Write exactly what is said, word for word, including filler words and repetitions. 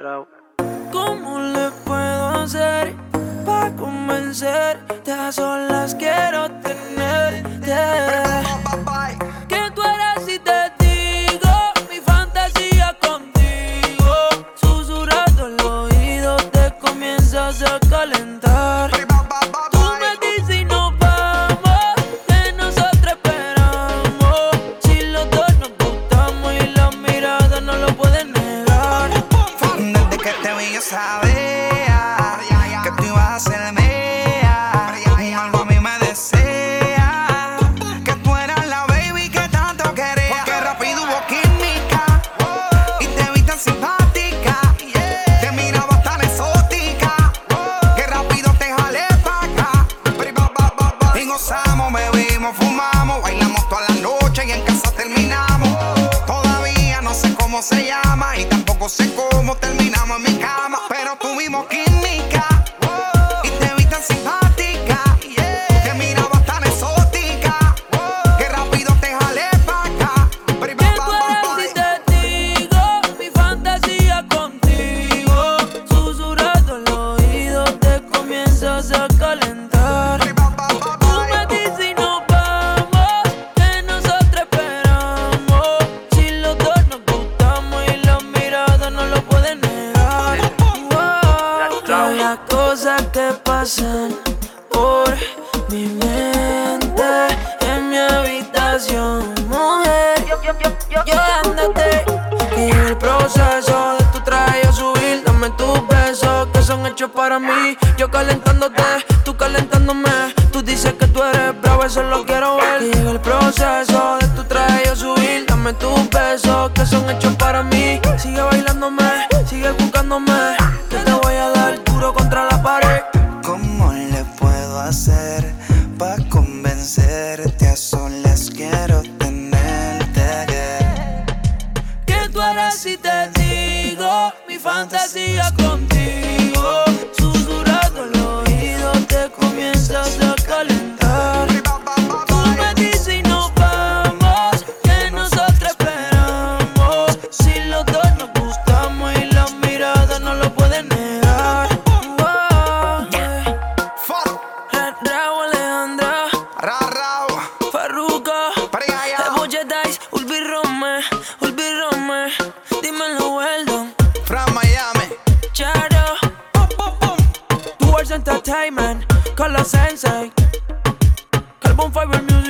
Rao. ¿Cómo le puedo hacer pa' convencerte? A solas quiero tenerte. Que tú eres y te digo mi fantasía contigo. Susurrando el oído te comienzas a calentar. Tú me dices y nos vamos, que nosotros esperamos. Si los dos nos gustamos y la mirada no lo pueden negar. Desde que te vi yo sabía que tú ibas a ser mía, y algo a mí me desea, que tú eras la baby que tanto quería. Porque rápido hubo química y te vi tan simpática, te miraba tan exótica, que rápido te jalé pa' acá. Y gozamos, bebimos, fumamos, bailamos toda la noche y en casa terminamos. Todavía no sé cómo se llama y tampoco sé cómo terminamos en mi cama, pero tuvimos química y te vi tan simpática, te mirabas tan exótica, que rápido te jalé pa' acá. Que tú eres y te digo mi fantasía contigo. Susurrando el oído te comienzas a calentar. Tú me dices y nos vamos, que nosotros esperamos. Si los dos nos gustamos y la mirada no lo pueden negar. Wow, las cosas que pasan por mi mente en mi habitación, mujer. Yo dándote y el proceso de tu traje a subir. Dame tus besos que son hechos para mí. Yo calentándote, tú calentándome. Tú dices que tú eres bravo, eso lo quiero ver. Y el proceso de tu traje a subir. Dame tus besos que son hechos para mí. Sigue bailándome, sigue buscándome, que te voy a dar duro contra la pared. ¿Cómo le puedo hacer pa' convencerte? A solas quiero tenerte. Que tú eres y te digo mi fantasía contigo. Susurrando el oído te comienzas a calentar. Tú me dices y nos vamos, que nosotros esperamos. Si los dos nos gustamos y la mirada no lo pueden negar. Wow, yeah. Raúl Alejandra, Ra, ra, Farruko, para allá, Evo Jedi's, Ulvi Rome, Ulvi Rome. Dímelo, Weldon, from Miami. Charo, Towards Entertainment, Carlos Sensei, Carbon Fiber Music.